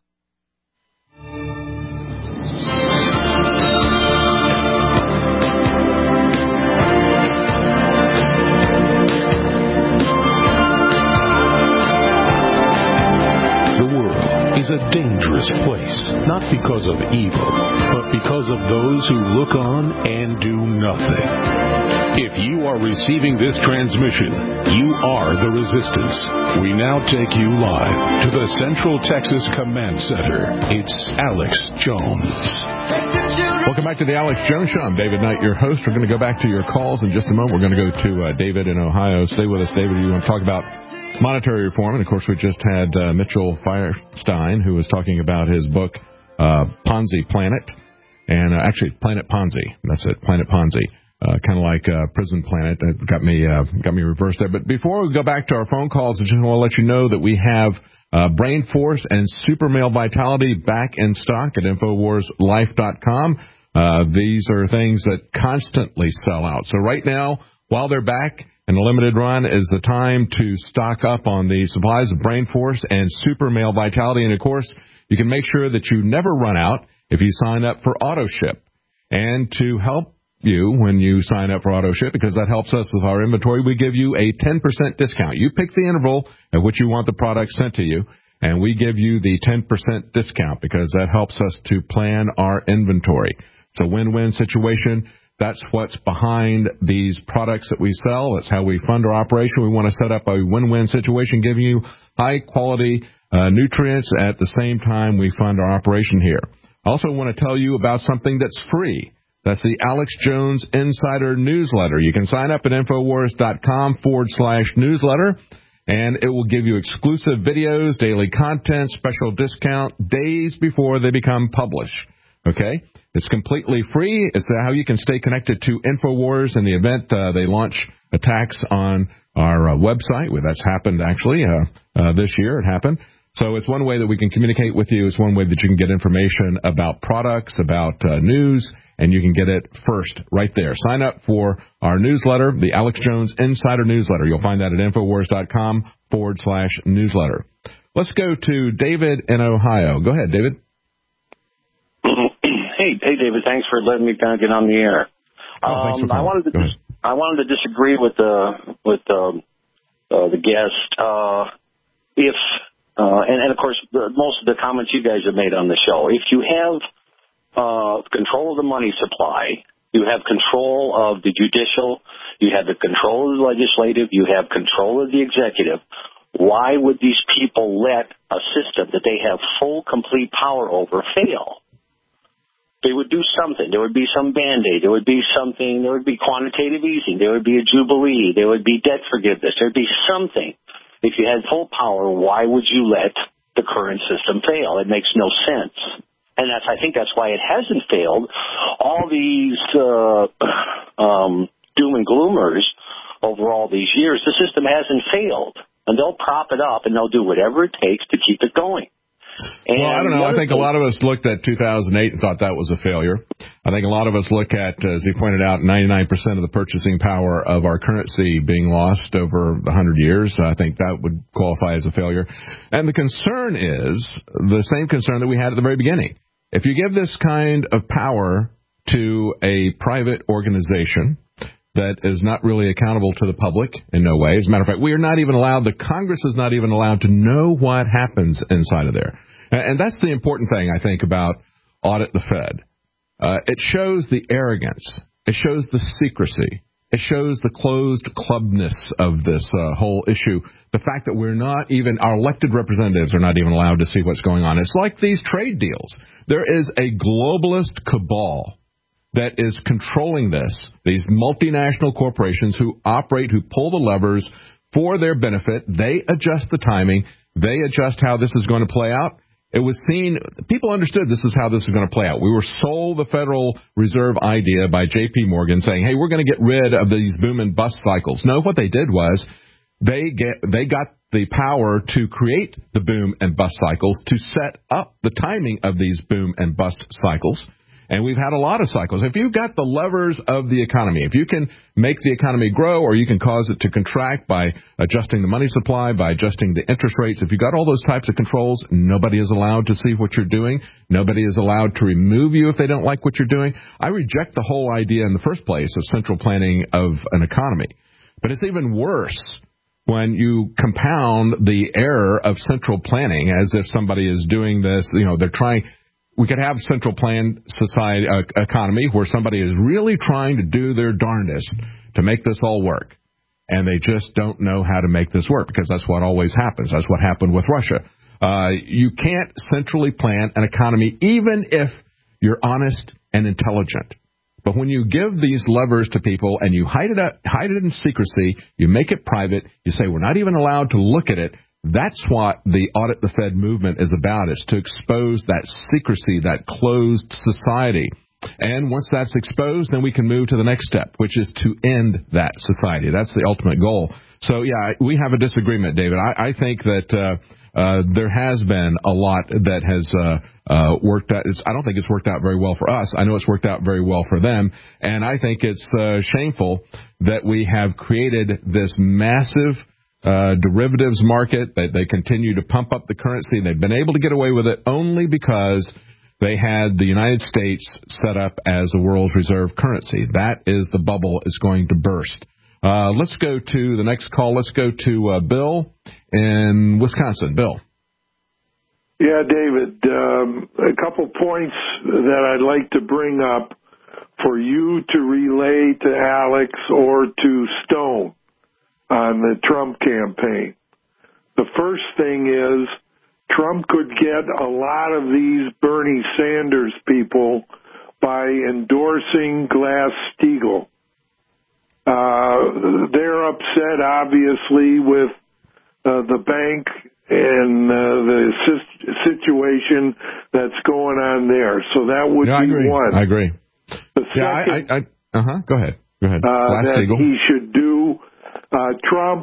Is a dangerous place, not because of evil, but because of those who look on and do nothing. If you are receiving this transmission, you are the resistance. We now take you live to the Central Texas Command Center. It's Alex Jones. Welcome back to the Alex Jones Show. I'm David Knight, your host. We're going to go back to your calls in just a moment. We're going to go to David in Ohio. Stay with us, David. You want to talk about monetary reform, and of course we just had Mitchell Firestein, who was talking about his book Ponzi Planet, and actually Planet Ponzi. That's it, Planet Ponzi. Kind of like Prison Planet. That got me reversed there. But before we go back to our phone calls, I just want to let you know that we have Brain Force and Super Male Vitality back in stock at InfoWarsLife.com. These are things that constantly sell out. So right now, while they're back and a limited run, is the time to stock up on the supplies of Brain Force and Super Male Vitality. And, of course, you can make sure that you never run out if you sign up for AutoShip. And to help you when you sign up for AutoShip because that helps us with our inventory. We give you a 10% discount. You pick the interval at which you want the product sent to you, and we give you the 10% discount because that helps us to plan our inventory. It's a win-win situation. That's what's behind these products that we sell. That's how we fund our operation. We want to set up a win-win situation, giving you high-quality nutrients at the same time we fund our operation here. I also want to tell you about something that's free. That's the Alex Jones Insider Newsletter. You can sign up at Infowars.com/newsletter, and it will give you exclusive videos, daily content, special discount days before they become published. Okay? It's completely free. It's how you can stay connected to InfoWars in the event they launch attacks on our website. Well, that's happened, actually, this year. It happened. So it's one way that we can communicate with you. It's one way that you can get information about products, about news, and you can get it first right there. Sign up for our newsletter, the Alex Jones Insider Newsletter. You'll find that at Infowars.com/newsletter. Let's go to David in Ohio. Go ahead, David. Hey, David. Thanks for letting me kind of get on the air. Thanks for calling. I wanted to disagree with the guest. And of course, most of the comments you guys have made on the show. If you have control of the money supply, you have control of the judicial, you have the control of the legislative, you have control of the executive. Why would these people let a system that they have full, complete power over fail? They would do something. There would be some Band-Aid. There would be something. There would be quantitative easing. There would be a Jubilee. There would be debt forgiveness. There would be something. If you had full power, why would you let the current system fail? It makes no sense. And I think that's why it hasn't failed. All these doom and gloomers over all these years, the system hasn't failed. And they'll prop it up, and they'll do whatever it takes to keep it going. Well, I don't know. I think a lot of us looked at 2008 and thought that was a failure. I think a lot of us look at, as he pointed out, 99% of the purchasing power of our currency being lost over 100 years. I think that would qualify as a failure. And the concern is the same concern that we had at the very beginning. If you give this kind of power to a private organization that is not really accountable to the public in no way. As a matter of fact, we are not even allowed, the Congress is not even allowed to know what happens inside of there. And that's the important thing, I think, about Audit the Fed. It shows the arrogance. It shows the secrecy. It shows the closed clubness of this whole issue. The fact that we're not even, our elected representatives are not even allowed to see what's going on. It's like these trade deals. There is a globalist cabal that is controlling this, these multinational corporations who operate, who pull the levers for their benefit. They adjust the timing. They adjust how this is going to play out. It was seen, people understood this is how this is going to play out. We were sold the Federal Reserve idea by J.P. Morgan saying, hey, we're going to get rid of these boom and bust cycles. No, what they did was they got the power to create the boom and bust cycles, to set up the timing of these boom and bust cycles. And we've had a lot of cycles. If you've got the levers of the economy, if you can make the economy grow or you can cause it to contract by adjusting the money supply, by adjusting the interest rates, if you've got all those types of controls, nobody is allowed to see what you're doing. Nobody is allowed to remove you if they don't like what you're doing. I reject the whole idea in the first place of central planning of an economy. But it's even worse when you compound the error of central planning as if somebody is doing this, they're trying. We could have central planned society economy where somebody is really trying to do their darndest to make this all work, and they just don't know how to make this work because that's what always happens. That's what happened with Russia. You can't centrally plan an economy even if you're honest and intelligent. But when you give these levers to people and you hide it in secrecy, you make it private, you say we're not even allowed to look at it. That's what the Audit the Fed movement is about, is to expose that secrecy, that closed society. And once that's exposed, then we can move to the next step, which is to end that society. That's the ultimate goal. So, yeah, we have a disagreement, David. I think that there has been a lot that has worked out. I don't think it's worked out very well for us. I know it's worked out very well for them. And I think it's shameful that we have created this massive derivatives market, that they continue to pump up the currency. They've been able to get away with it only because they had the United States set up as the world's reserve currency. That is the bubble is going to burst. Let's go to the next call. Let's go to Bill in Wisconsin. Bill. Yeah, David, a couple points that I'd like to bring up for you to relay to Alex or to Stone on the Trump campaign. The first thing is Trump could get a lot of these Bernie Sanders people by endorsing Glass-Steagall. They're upset, obviously, with the bank and the situation that's going on there. So that would be one. I agree. The second, Go ahead. That he should do. Trump,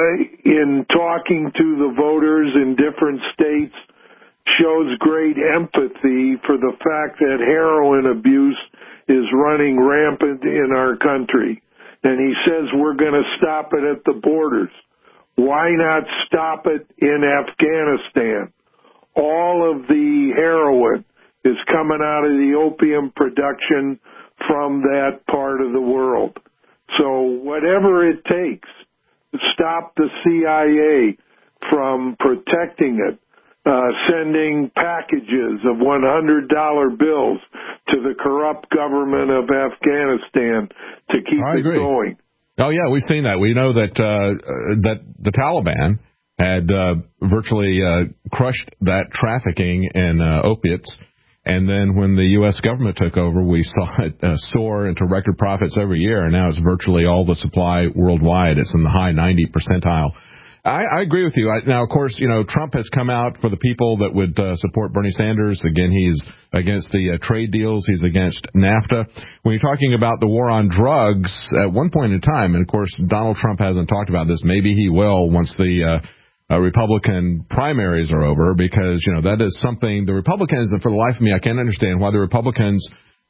in talking to the voters in different states, shows great empathy for the fact that heroin abuse is running rampant in our country. And he says we're going to stop it at the borders. Why not stop it in Afghanistan? All of the heroin is coming out of the opium production from that part of the world. So whatever it takes to stop the CIA from protecting it, sending packages of $100 bills to the corrupt government of Afghanistan to keep it going. Oh, yeah, we've seen that. We know that that the Taliban had virtually crushed that trafficking in opiates. And then when the U.S. government took over, we saw it soar into record profits every year, and now it's virtually all the supply worldwide. It's in the high 90 percentile. I agree with you. Now, of course, Trump has come out for the people that would support Bernie Sanders. Again, he's against the trade deals. He's against NAFTA. When you're talking about the war on drugs, at one point in time, and of course, Donald Trump hasn't talked about this. Maybe he will once the Republican primaries are over, because, that is something the Republicans, and for the life of me, I can't understand why the Republican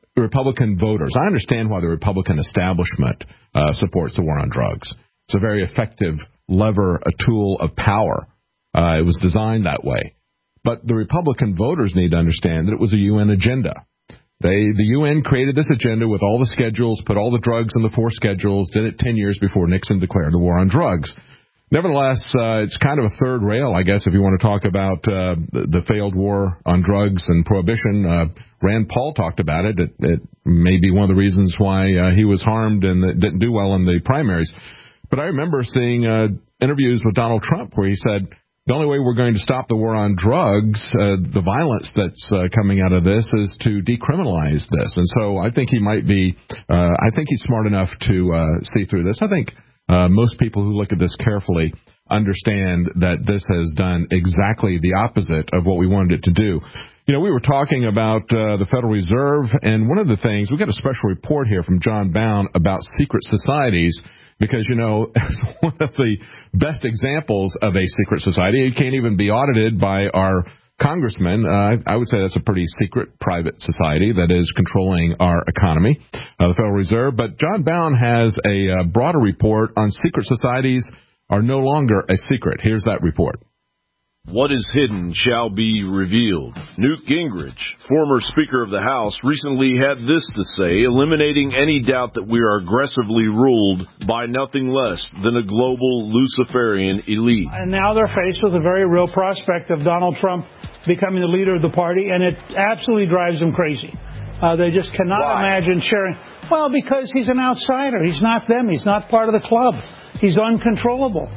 voters, I understand why the Republican establishment supports the war on drugs. It's a very effective lever, a tool of power. It was designed that way. But the Republican voters need to understand that it was a UN agenda. The UN created this agenda with all the schedules, put all the drugs in the 4 schedules, did it 10 years before Nixon declared the war on drugs. Nevertheless, it's kind of a third rail, I guess, if you want to talk about the failed war on drugs and prohibition. Rand Paul talked about it. It may be one of the reasons why he was harmed and didn't do well in the primaries. But I remember seeing interviews with Donald Trump where he said, the only way we're going to stop the war on drugs, the violence that's coming out of this, is to decriminalize this. And so I think he might be, I think he's smart enough to see through this. I think most people who look at this carefully understand that this has done exactly the opposite of what we wanted it to do. We were talking about the Federal Reserve, and one of the things, we got a special report here from John Bound about secret societies, because, it's one of the best examples of a secret society. It can't even be audited by our congressman. I would say that's a pretty secret private society that is controlling our economy, the Federal Reserve. But John Bound has a broader report on secret societies are no longer a secret. Here's that report. What is hidden shall be revealed. Newt Gingrich, former Speaker of the House, recently had this to say, eliminating any doubt that we are aggressively ruled by nothing less than a global Luciferian elite. And now they're faced with a very real prospect of Donald Trump becoming the leader of the party, and it absolutely drives them crazy. They just cannot imagine sharing. Well, because he's an outsider. He's not them. He's not part of the club. He's uncontrollable.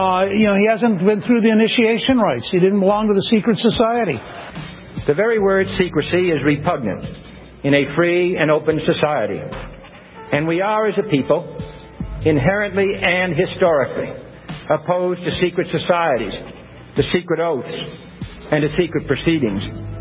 He hasn't been through the initiation rites. He didn't belong to the secret society. The very word secrecy is repugnant in a free and open society. And we are, as a people, inherently and historically opposed to secret societies, to secret oaths, and to secret proceedings.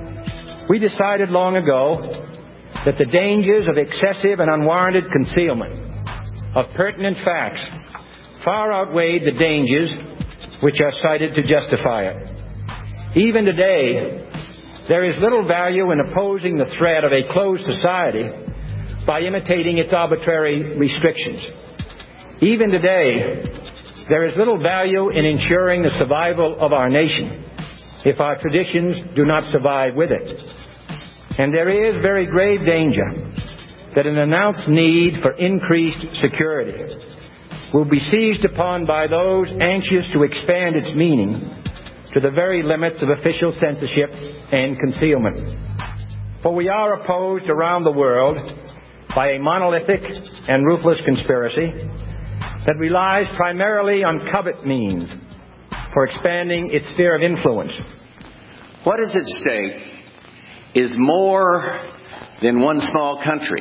We decided long ago that the dangers of excessive and unwarranted concealment of pertinent facts far outweighed the dangers which are cited to justify it. Even today, there is little value in opposing the threat of a closed society by imitating its arbitrary restrictions. Even today, there is little value in ensuring the survival of our nation if our traditions do not survive with it. And there is very grave danger that an announced need for increased security will be seized upon by those anxious to expand its meaning to the very limits of official censorship and concealment. For we are opposed around the world by a monolithic and ruthless conspiracy that relies primarily on covert means for expanding its sphere of influence. What is at stake is more than one small country.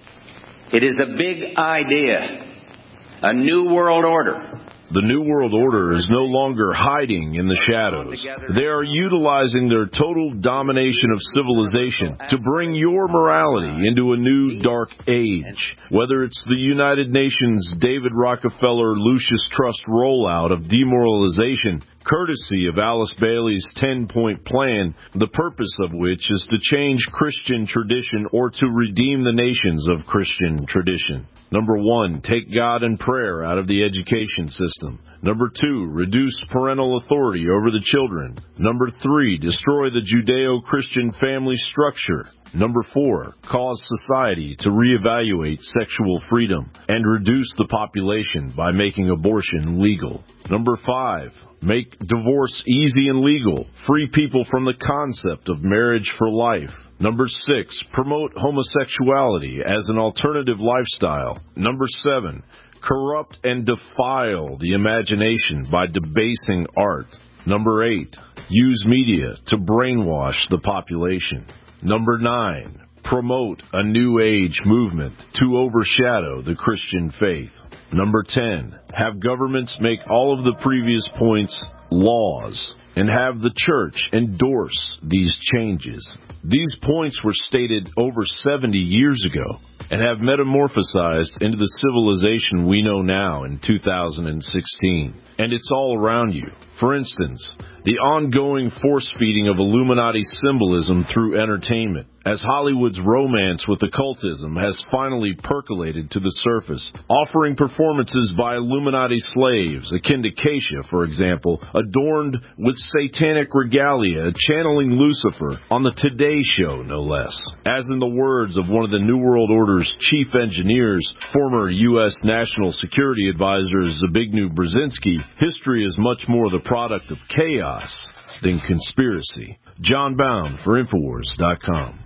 It is a big idea, a new world order. The New World Order is no longer hiding in the shadows. They are utilizing their total domination of civilization to bring your morality into a new dark age. Whether it's the United Nations David Rockefeller Lucius Trust rollout of demoralization, courtesy of Alice Bailey's 10-point plan, the purpose of which is to change Christian tradition or to redeem the nations of Christian tradition. Number 1, take God and prayer out of the education system. Number 2, reduce parental authority over the children. Number 3, destroy the Judeo-Christian family structure. Number 4, cause society to reevaluate sexual freedom and reduce the population by making abortion legal. Number 5, make divorce easy and legal. Free people from the concept of marriage for life. Number 6, promote homosexuality as an alternative lifestyle. Number 7, corrupt and defile the imagination by debasing art. Number 8, use media to brainwash the population. Number 9, promote a New Age movement to overshadow the Christian faith. Number 10, have governments make all of the previous points laws and have the church endorse these changes. These points were stated over 70 years ago and have metamorphosized into the civilization we know now in 2016. And it's all around you. For instance, the ongoing force-feeding of Illuminati symbolism through entertainment, as Hollywood's romance with occultism has finally percolated to the surface, offering performances by Illuminati slaves, akin to Keisha, for example, adorned with satanic regalia, channeling Lucifer on the Today Show, no less. As in the words of one of the New World Order's chief engineers, former U.S. National Security Advisor Zbigniew Brzezinski, history is much more the product of chaos than conspiracy. John Bound for Infowars.com.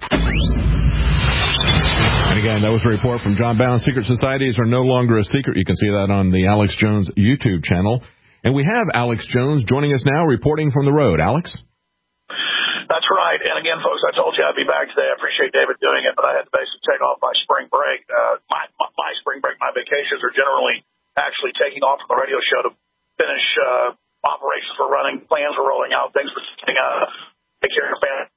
And again, that was a report from John Bound. Secret societies are no longer a secret. You can see that on the Alex Jones YouTube channel. And we have Alex Jones joining us now, reporting from the road. Alex? That's right. And again, folks, I told you I'd be back today. I appreciate David doing it, but I had to basically take off my spring break. My spring break, my vacations are generally actually taking off from the radio show to finish operations were running, plans were rolling out, things were sitting take care of your family.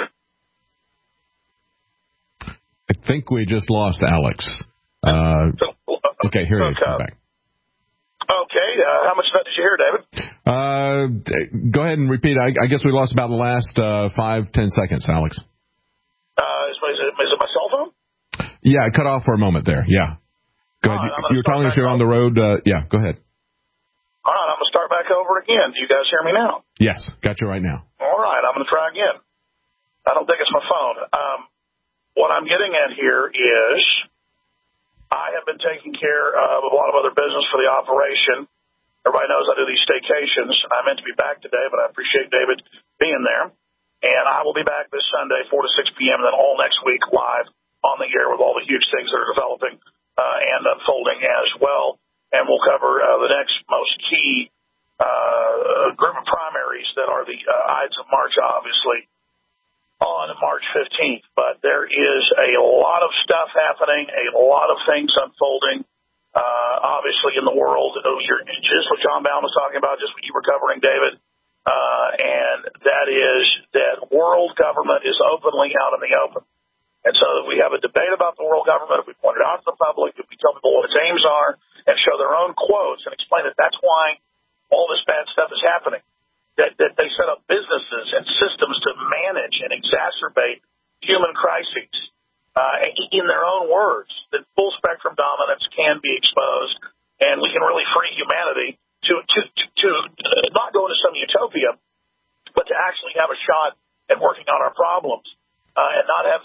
I think we just lost Alex. Okay, here he is. Come back. Okay, how much of that did you hear, David? Go ahead and repeat. I guess we lost about the last 5-10 seconds, Alex. Is it my cell phone? Yeah, it cut off for a moment there. Yeah. Go ahead. You were telling us you're on the road. Yeah, go ahead. All right, I'm going to start back over again. Do you guys hear me now? Yes, got you right now. All right, I'm going to try again. I don't think it's my phone. What I'm getting at here is I have been taking care of a lot of other business for the operation. Everybody knows I do these staycations. I meant to be back today, but I appreciate David being there. And I will be back this Sunday, 4 to 6 p.m., and then all next week live on the air with all the huge things that are developing and unfolding as well. And we'll cover the next most key group of primaries that are the Ides of March, obviously, on March 15th. But there is a lot of stuff happening, a lot of things unfolding, obviously, in the world. Just what John Bound was talking about, just what you were covering, David, and that is that world government is openly out in the open. And so we have a debate about the world government. If we point it out to the public, if we tell people what its aims are and show their own quotes and explain that that's why all this bad stuff is happening, that they set up businesses and systems to manage and exacerbate human crises in their own words, that full spectrum dominance can be exposed and we can really free humanity to not go into some utopia, but to actually have a shot at working on our problems and not have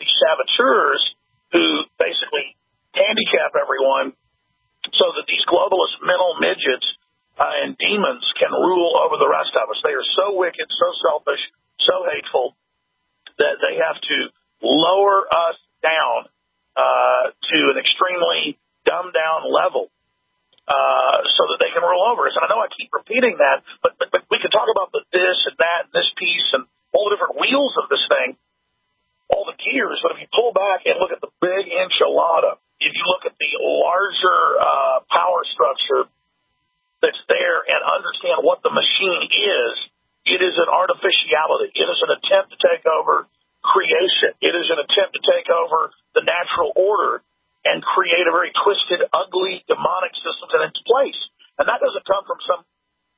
kidnap everyone so that these globalist mental midgets and demons can rule over the rest of us. They are so wicked, so selfish, so hateful that they have to lower us down to an extremely dumbed-down level so that they can rule over us. And I know I keep repeating that, but we could talk about this and that and this piece and all the different wheels of this thing, all the gears. But if you pull back and look at the big enchilada, if you look at the larger power structure that's there and understand what the machine is, it is an artificiality. It is an attempt to take over creation. It is an attempt to take over the natural order and create a very twisted, ugly, demonic system in its place. And that doesn't come from some...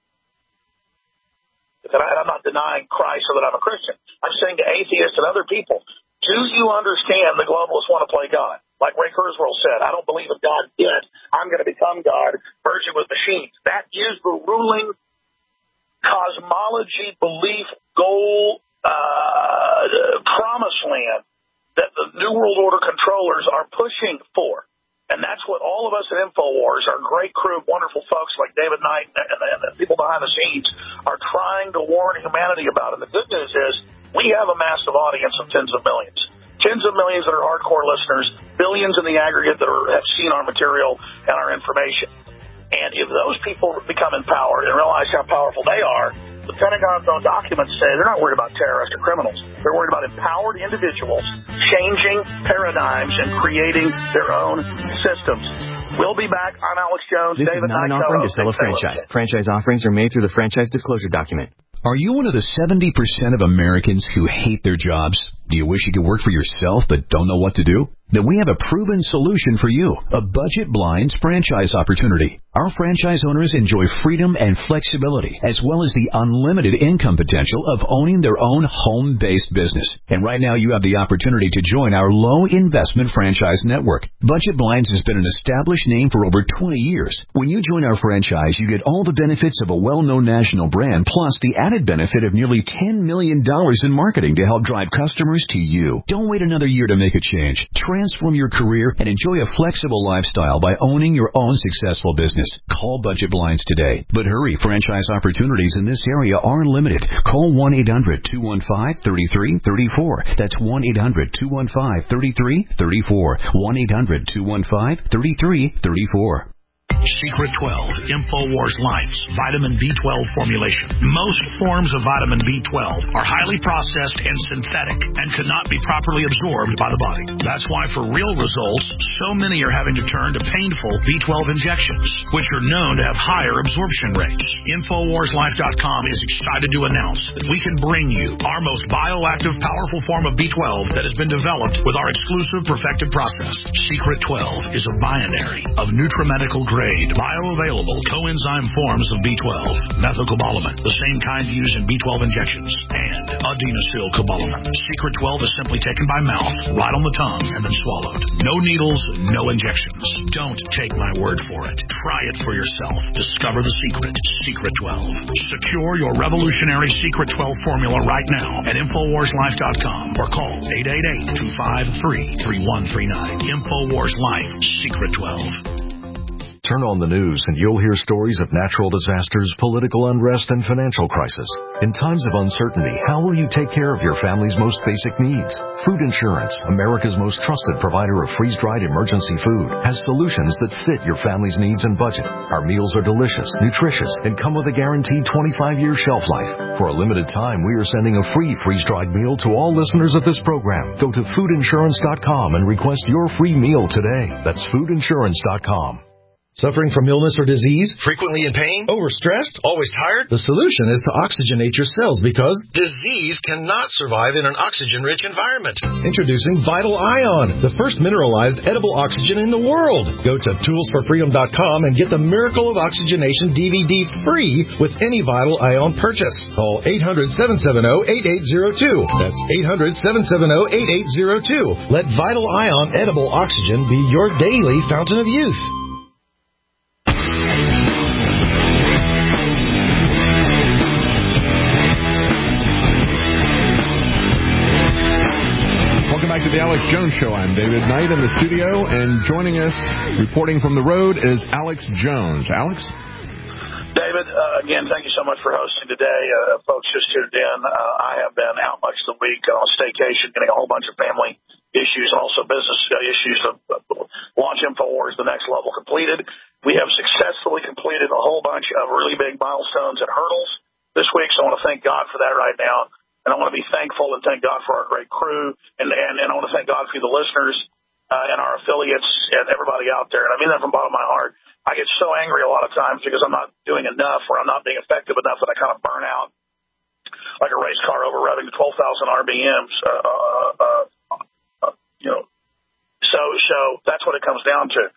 I'm not denying Christ or that I'm a Christian. I'm saying to atheists and other people, do you understand the globalists want to play God? Like Ray Kurzweil said, I don't believe in God yet. I'm going to become God, merging with machines. That is the ruling cosmology, belief, goal, promised land that the New World Order controllers are pushing for. And that's what all of us at InfoWars, our great crew of wonderful folks like David Knight and the people behind the scenes, are trying to warn humanity about. And the good news is we have a massive audience of tens of millions. Tens of millions that are hardcore listeners, billions in the aggregate that have seen our material and our information. And if those people become empowered and realize how powerful they are, the Pentagon's own documents say they're not worried about terrorists or criminals. They're worried about empowered individuals changing paradigms and creating their own systems. We'll be back. I'm Alex Jones. This David is not an offering to sell a franchise. Franchise offerings are made through the franchise disclosure document. Are you one of the 70% of Americans who hate their jobs? Do you wish you could work for yourself but don't know what to do? Then we have a proven solution for you, a Budget Blinds franchise opportunity. Our franchise owners enjoy freedom and flexibility, as well as the unlimited income potential of owning their own home-based business. And right now you have the opportunity to join our low-investment franchise network. Budget Blinds has been an established name for over 20 years. When you join our franchise, you get all the benefits of a well-known national brand, plus the added benefit of nearly $10 million in marketing to help drive customers to you. Don't wait another year to make a change. Transform your career and enjoy a flexible lifestyle by owning your own successful business. Call Budget Blinds today. But hurry, franchise opportunities in this area are limited. Call 1-800-215-3334. That's 1-800-215-3334. 1-800-215-3334. Secret 12, InfoWars Life, vitamin B12 formulation. Most forms of vitamin B12 are highly processed and synthetic and cannot be properly absorbed by the body. That's why for real results, so many are having to turn to painful B12 injections, which are known to have higher absorption rates. InfoWarsLife.com is excited to announce that we can bring you our most bioactive, powerful form of B12 that has been developed with our exclusive perfected process. Secret 12 is a binary of nutramedical grade, bioavailable coenzyme forms of B12, methylcobalamin, the same kind used in B12 injections, and adenosylcobalamin. Secret 12 is simply taken by mouth, right on the tongue, and then swallowed. No needles, no injections. Don't take my word for it. Try it for yourself. Discover the secret. Secret 12. Secure your revolutionary Secret 12 formula right now at InfoWarsLife.com or call 888-253-3139. InfoWars Life, Secret 12. Turn on the news and you'll hear stories of natural disasters, political unrest, and financial crisis. In times of uncertainty, how will you take care of your family's most basic needs? Food Insurance, America's most trusted provider of freeze-dried emergency food, has solutions that fit your family's needs and budget. Our meals are delicious, nutritious, and come with a guaranteed 25-year shelf life. For a limited time, we are sending a free freeze-dried meal to all listeners of this program. Go to foodinsurance.com and request your free meal today. That's foodinsurance.com. Suffering from illness or disease? Frequently in pain? Overstressed? Always tired? The solution is to oxygenate your cells because disease cannot survive in an oxygen-rich environment. Introducing Vital Ion, the first mineralized edible oxygen in the world. Go to toolsforfreedom.com and get the Miracle of Oxygenation DVD free with any Vital Ion purchase. Call 800-770-8802. That's 800-770-8802. Let Vital Ion edible oxygen be your daily fountain of youth. to the Alex Jones Show. I'm David Knight in the studio, and joining us, reporting from the road, is Alex Jones. Alex? David, again, thank you so much for hosting today. Folks just tuned in. I have been out much of the week on staycation, getting a whole bunch of family issues and also business issues to launch InfoWars, the next level, completed. We have successfully completed a whole bunch of really big milestones and hurdles this week, so I want to thank God for that right now. And I want to be thankful and thank God for our great crew. And I want to thank God for you, the listeners, and our affiliates and everybody out there. And I mean that from the bottom of my heart. I get so angry a lot of times because I'm not doing enough or I'm not being effective enough that I kind of burn out like a race car over revving to 12,000 RPMs. So that's what it comes down to.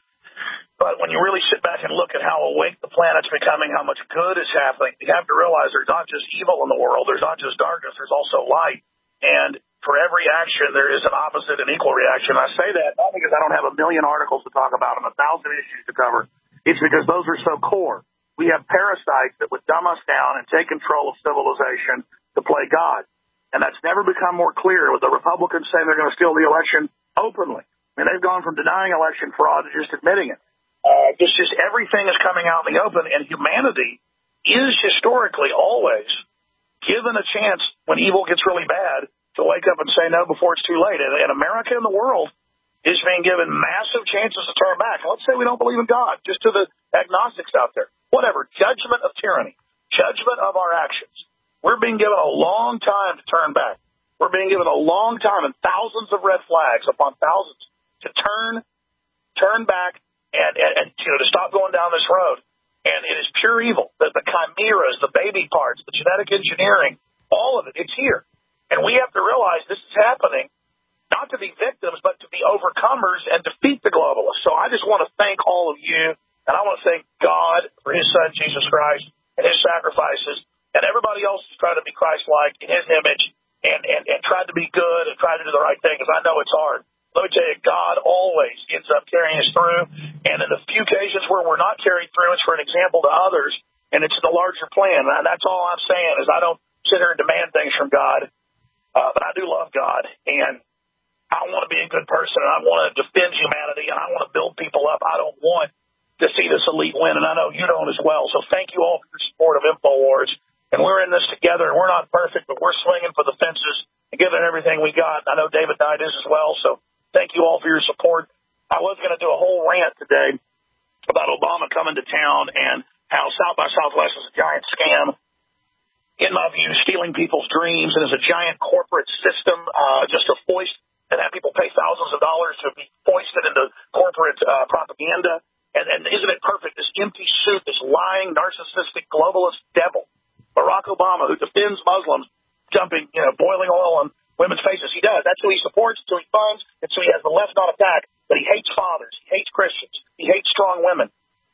But when you really sit back and look at how awake the planet's becoming, how much good is happening, you have to realize there's not just evil in the world, there's not just darkness, there's also light. And for every action, there is an opposite and equal reaction. I say that not because I don't have a million articles to talk about and 1,000 issues to cover. It's because those are so core. We have parasites that would dumb us down and take control of civilization to play God. And that's never become more clear with the Republicans saying they're going to steal the election openly. I mean, they've gone from denying election fraud to just admitting it. Just everything is coming out in the open, and humanity is historically always given a chance when evil gets really bad to wake up and say no before it's too late. And America and the world is being given massive chances to turn back. And let's say we don't believe in God, just to the agnostics out there. Whatever, judgment of tyranny, judgment of our actions. We're being given a long time to turn back. We're being given a long time and thousands of red flags upon thousands to turn back and to stop going down this road. And it is pure evil. The chimeras, the baby parts, the genetic engineering, all of it, it's here. And we have to realize this is happening not to be victims, but to be overcomers and defeat the globalists. So I just want to thank all of you, and I want to thank God for his son, Jesus Christ, and his sacrifices, and everybody else who's trying to be Christ-like in his image and tried to be good and tried to do the right thing, because I know it's hard. Let me tell you, God always ends up carrying us through, and in the few occasions where we're not carried through, it's for an example to others, and it's in the larger plan. And that's all I'm saying is I don't sit here and demand things from God, but I do love God, and I want to be a good person, and I want to defend humanity, and I want to build people up. I don't want to see this elite win, and I know you don't as well. So thank you all for your support of InfoWars, and we're in this together, and we're not perfect, but we're swinging for the fences and giving everything we got. I know David Knight is as well, so thank you all for your support. I was going to do a whole rant today about Obama coming to town and how South by Southwest is a giant scam. In my view, stealing people's dreams and is a giant corporate system just to foist and have people pay thousands of dollars to be foisted into corporate propaganda. And isn't it perfect? This empty suit, this lying, narcissistic, globalist devil, Barack Obama, who defends Muslims dumping, boiling oil on women's faces. He does. That's who he supports, it's who he funds, it's who he has the left on attack. But he hates fathers. He hates Christians. He hates strong women.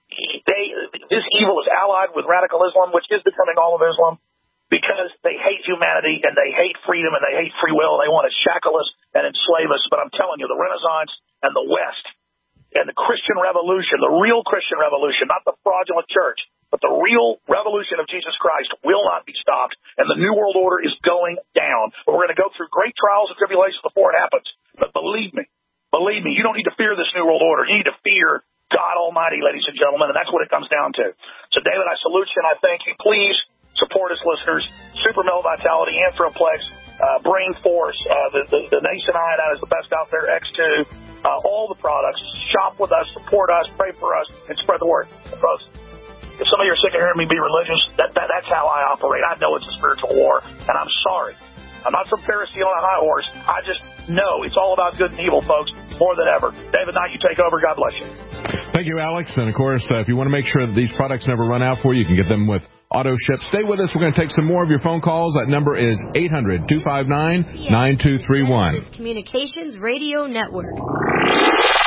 This evil is allied with radical Islam, which is becoming all of Islam, because they hate humanity and they hate freedom and they hate free will. They want to shackle us and enslave us. But I'm telling you, the Renaissance and the West and the Christian Revolution, the real Christian Revolution, not the fraudulent church, but the real revolution of Jesus Christ will not be stopped, and the New World Order is going down. But we're going to go through great trials and tribulations before it happens. But believe me, you don't need to fear this New World Order. You need to fear God Almighty, ladies and gentlemen, and that's what it comes down to. So, David, I salute you, and I thank you. Please support us, listeners. Super Male Vitality, Anthroplex, Brain Force, the Nation Iodine is the best out there, X2, all the products. Shop with us, support us, pray for us, and spread the word. Folks, if some of you are sick of hearing me be religious, that's how I operate. I know it's a spiritual war, and I'm sorry. I'm not some Pharisee on a high horse. I just know it's all about good and evil, folks, more than ever. David Knight, you take over. God bless you. Thank you, Alex. And, of course, if you want to make sure that these products never run out for you, you can get them with auto ship. Stay with us. We're going to take some more of your phone calls. That number is 800-259-9231. Communications Radio Network.